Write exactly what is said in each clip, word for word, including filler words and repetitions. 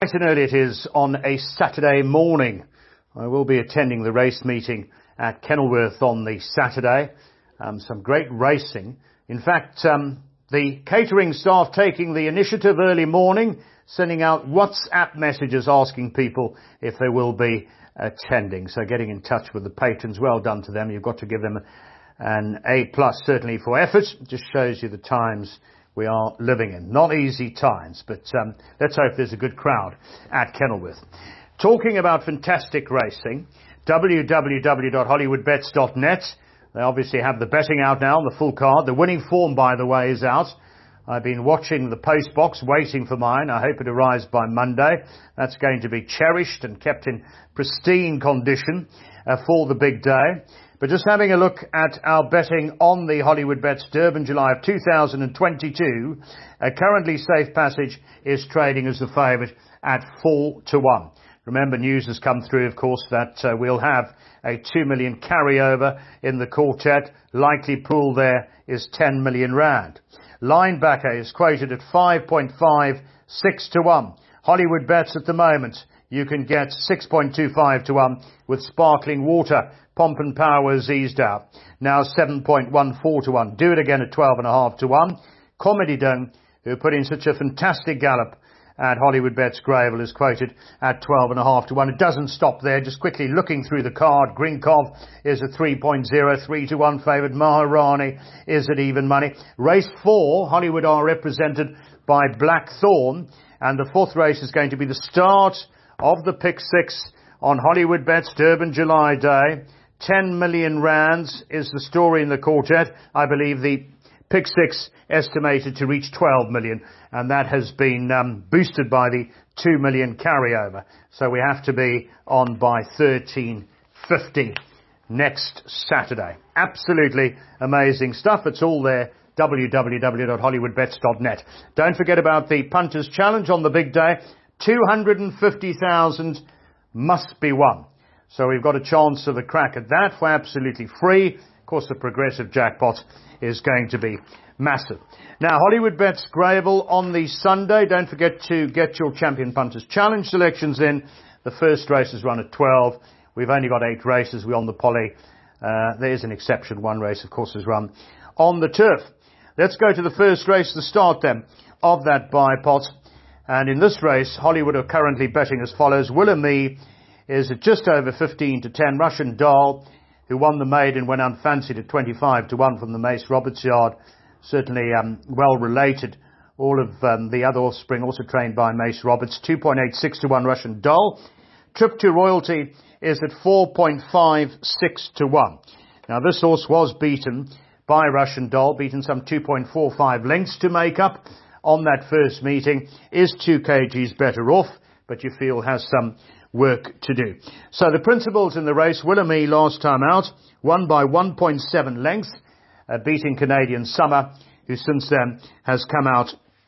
Nice and early it is on a Saturday morning. I will be attending the race meeting at Kenilworth on the Saturday. Um, some great racing. In fact, um, the catering staff taking the initiative early morning, sending out WhatsApp messages asking people if they will be attending. So getting in touch with the patrons, well done to them. You've got to give them an A plus certainly for effort. It just shows you the times we are living in. Not easy times, but um, let's hope there's a good crowd at Kenilworth. Talking about fantastic racing, w w w dot hollywood bets dot net. They obviously have the betting out now on the full card. The winning form, by the way, is out. I've been watching the post box, waiting for mine. I hope it arrives by Monday. That's going to be cherished and kept in pristine condition uh, for the big day. But just having a look at our betting on the Hollywood Bets Durban July of two thousand twenty-two, uh, currently Safe Passage is trading as the favourite at four to one. Remember, news has come through, of course, that uh, we'll have a two million carryover in the quartet. Likely pool there is ten million rand. Linebacker is quoted at five point five six to one. Hollywood Bets at the moment, you can get six point two five to one with Sparkling Water. Pomp and Power is eased out. Now seven point one four to one. Do It Again at twelve and a half to one. Comedy Dome, who put in such a fantastic gallop at Hollywood Bets Gravel, is quoted at twelve and a half to one. It doesn't stop there. Just quickly looking through the card, Grinkov is a three point oh three to one favourite. Maharani is at even money. Race four, Hollywood are represented by Blackthorn, and the fourth race is going to be the start of the pick six on Hollywood Bets Durban July Day. ten million rands is the story in the quartet. I believe the pick six estimated to reach twelve million, and that has been um, boosted by the two million carryover. So we have to be on by thirteen fifty next Saturday. Absolutely amazing stuff. It's all there. w w w dot hollywood bets dot net. Don't forget about the Punters Challenge on the big day. two hundred fifty thousand must be won. So we've got a chance of a crack at that for absolutely free. Of course, the progressive jackpot is going to be massive. Now, Hollywood Bets Gravel on the Sunday. Don't forget to get your Champion Punters Challenge selections in. The first race is run at twelve. We've only got eight races. We're on the poly. Uh, there is an exception. One race, of course, is run on the turf. Let's go to the first race, the start then of that buy pot. And in this race, Hollywood are currently betting as follows. Willamee is at just over fifteen to ten. Russian Doll, who won the maiden when unfancied at twenty-five to one from the Mace Roberts yard. Certainly um, well related. All of um, the other offspring also trained by Mace Roberts. two point eight six to one Russian Doll. Trip to Royalty is at four point five six to one. Now this horse was beaten by Russian Doll, beaten some two point four five lengths to make up on that first meeting. Is two kgs better off, but you feel has some work to do. So the principals in the race, Willamee last time out, won by one point seven lengths, uh, beating Canadian Summer, who since then has come out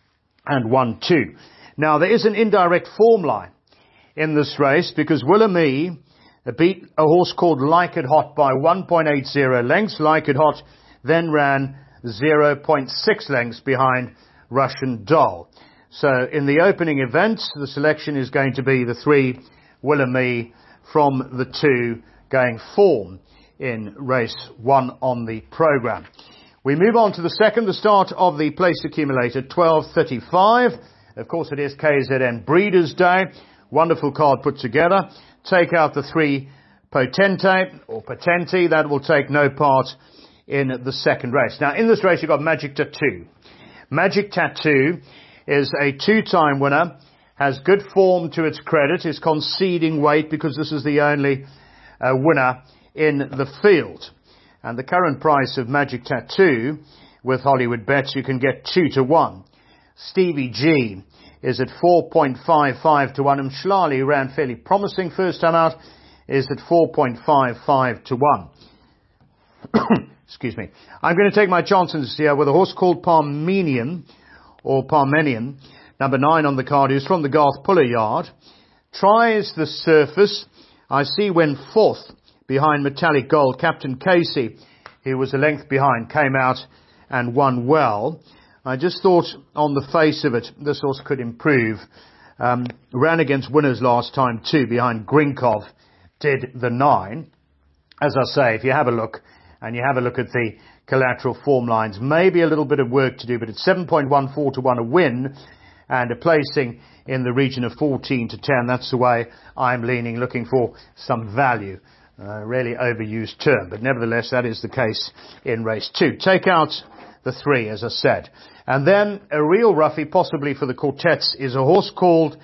and won two. Now there is an indirect form line in this race because Willamee uh, beat a horse called Like It Hot by one point eight zero lengths. Like It Hot then ran zero point six lengths behind Russian Doll. So in the opening events, the selection is going to be the three Willamee from the two going form in race one on the programme. We move on to the second, the start of the place accumulator, twelve thirty-five. Of course, it is K Z N Breeders' Day. Wonderful card put together. Take out the three Potente or Potenti. That will take no part in the second race. Now, in this race, you've got Magic Tattoo. Magic Tattoo is a two-time winner. Has good form to its credit, is conceding weight because this is the only uh, winner in the field. And the current price of Magic Tattoo with Hollywood Bets, you can get two to one. Stevie G is at four point five five to one. And Mshlali ran fairly promising first time out, is at four point five five to one. Excuse me. I'm going to take my chances here with a horse called Parmenian or Parmenian. Number nine on the card, who's from the Garth Puller yard. Tries the surface. I see when fourth behind Metallic Gold. Captain Casey, who was a length behind, came out and won well. I just thought on the face of it, this horse could improve Um, ran against winners last time too, behind Grinkov, did the nine. As I say, if you have a look, and you have a look at the collateral form lines, maybe a little bit of work to do, but it's seven point one four to one a win, and a placing in the region of fourteen to ten. That's the way I'm leaning, looking for some value. Uh, really overused term, but nevertheless that is the case in race two. Take out the three, as I said. And then a real roughie, possibly for the quartets, is a horse called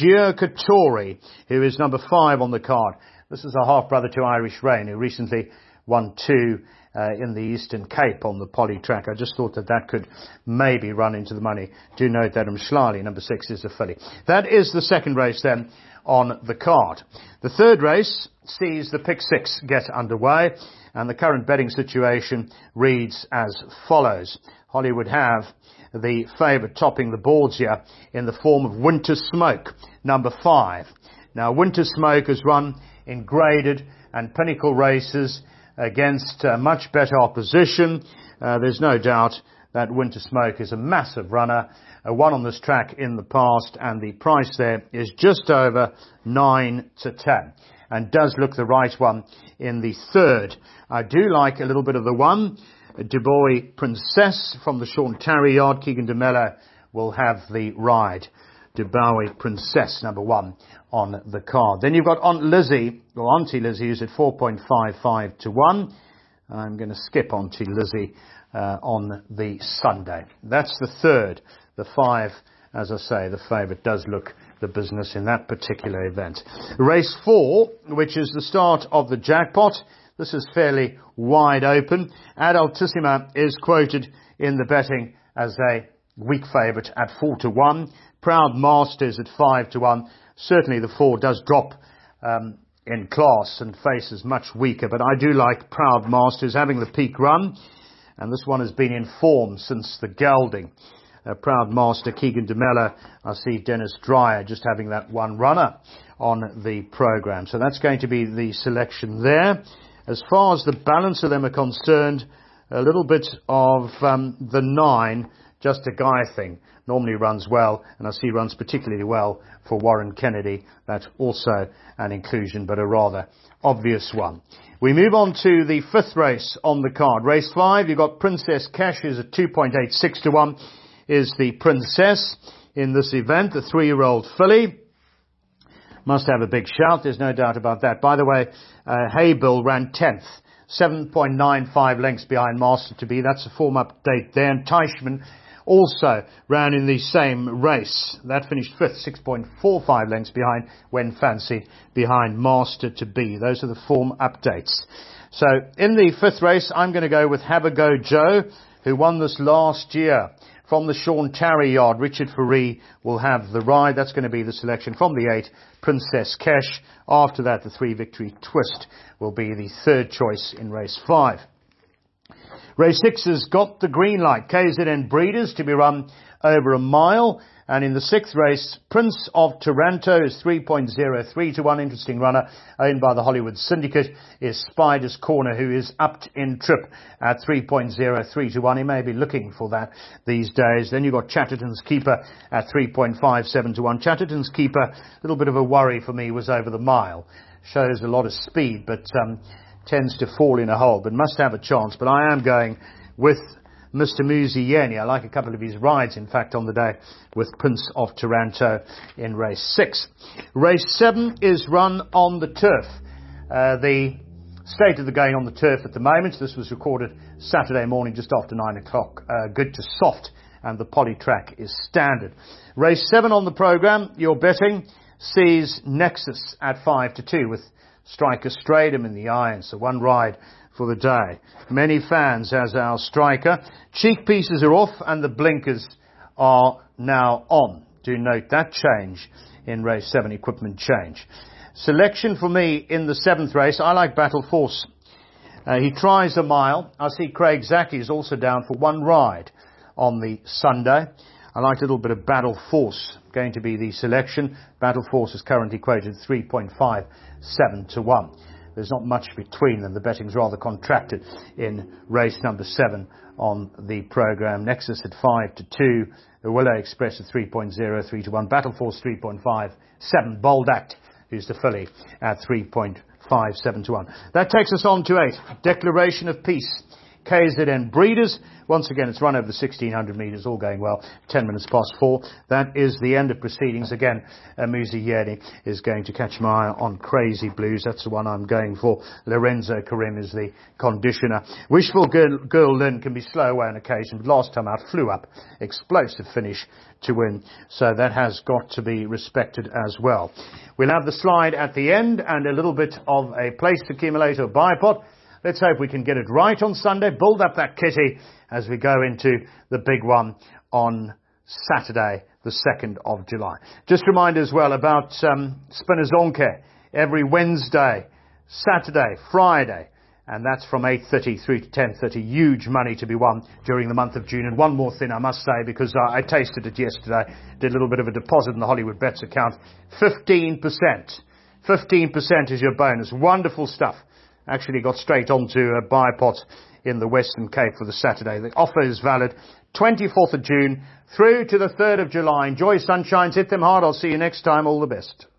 Giacatori, who is number five on the card. This is a half-brother to Irish Rain, who recently won two uh, in the Eastern Cape on the poly track. I just thought that that could maybe run into the money. Do note that Mshlali, number six, is a filly. That is the second race then on the card. The third race sees the pick six get underway, and the current betting situation reads as follows. Hollywood have the favourite topping the boards here in the form of Winter Smoke, number five. Now, Winter Smoke has run in graded and pinnacle races against uh, much better opposition. Uh, there's no doubt that Winter Smoke is a massive runner, uh, won on this track in the past, and the price there is just over nine to ten. And does look the right one in the third. I do like a little bit of the one. Dubois Princess from the Sean Tarry yard. Keegan de Mello will have the ride. Dubois Princess, number one on the card. Then you've got Aunt Lizzie, or Auntie Lizzie, who's at four point five five to one. I'm going to skip Auntie Lizzie uh, on the Sunday. That's the third. The five, as I say, the favourite does look the business in that particular event. Race four, which is the start of the jackpot. This is fairly wide open. Adaltissima is quoted in the betting as a weak favourite at four to one. Proud Masters at five to one. Certainly the four does drop um, in class and faces much weaker, but I do like Proud Masters having the peak run, and this one has been in form since the gelding. Uh, Proud Master, Keegan de Mello. I see Dennis Dreyer just having that one runner on the programme. So that's going to be the selection there. As far as the balance of them are concerned, a little bit of um, the nine, Just a Guy thing, normally runs well, and I see runs particularly well for Warren Kennedy. That's also an inclusion, but a rather obvious one. We move on to the fifth race on the card. Race five, you've got Princess Cash, who's at two point eight six to one. Is the Princess in this event, the three-year-old filly. Must have a big shout, there's no doubt about that. By the way, uh, Haybill ran tenth, seven point nine five lengths behind Master to Be. That's a form update there. And Teichmann also ran in the same race. That finished fifth, six point four five lengths behind When Fancied, behind Master to Be. Those are the form updates. So in the fifth race, I'm going to go with Have a Go Joe, who won this last year. From the Sean Tarry yard, Richard Faree will have the ride. That's going to be the selection from the eight, Princess Cash. After that, the three, Victory Twist, will be the third choice in race five. Race six has got the green light. K Z N Breeders to be run over a mile. And in the sixth race, Prince of Taranto is three point oh three to one. Interesting runner, owned by the Hollywood Syndicate, is Spider's Corner, who is upped in trip at three point oh three to one. He may be looking for that these days. Then you've got Chatterton's Keeper at three point five seven to one. Chatterton's Keeper, a little bit of a worry for me, was over the mile. Shows a lot of speed, but um, tends to fall in a hole, but must have a chance. But I am going with Mister Muzieni. I like a couple of his rides, in fact, on the day with Prince of Taranto in race six. Race seven is run on the turf. Uh, the state of the game on the turf at the moment, this was recorded Saturday morning just after nine o'clock. Uh, good to soft, and the poly track is standard. Race seven on the programme, your betting sees Nexus at five to two with Striker Stradum in the iron, so one ride for the day. Many fans as our striker. Cheek pieces are off and the blinkers are now on. Do note that change in race seven, equipment change. Selection for me in the seventh race, I like Battle Force. Uh, he tries a mile. I see Craig Zaki is also down for one ride on the Sunday. I like a little bit of Battle Force going to be the selection. Battle Force is currently quoted three point five seven to one. there's not much between them. The betting's rather contracted in race number seven on the programme. Nexus at five to two, the Willow Express at three point oh, three to one, Battle Force three point five, seven, Bold Act, who's the filly, at three point five seven to one. That takes us on to eight, Declaration of Peace. K Z N Breeders. Once again, it's run over the sixteen hundred metres, all going well. ten minutes past four. That is the end of proceedings. Again, uh, Muzi Yeri is going to catch my eye on Crazy Blues. That's the one I'm going for. Lorenzo Karim is the conditioner. Wishful Girl, Girl Lynn can be slow away on occasion, but last time out flew up. Explosive finish to win. So that has got to be respected as well. We'll have the slide at the end and a little bit of a placed accumulator buy pot. Let's hope we can get it right on Sunday, build up that kitty as we go into the big one on Saturday, the second of July. Just remind as well about um, Spinners Onke every Wednesday, Saturday, Friday, and that's from eight thirty through to ten thirty. Huge money to be won during the month of June. And one more thing I must say, because I, I tasted it yesterday, did a little bit of a deposit in the Hollywood Bets account. fifteen percent. fifteen percent is your bonus. Wonderful stuff. Actually got straight onto a buy pot in the Western Cape for the Saturday. The offer is valid twenty-fourth of June through to the third of July. Enjoy sunshine, hit them hard. I'll see you next time. All the best.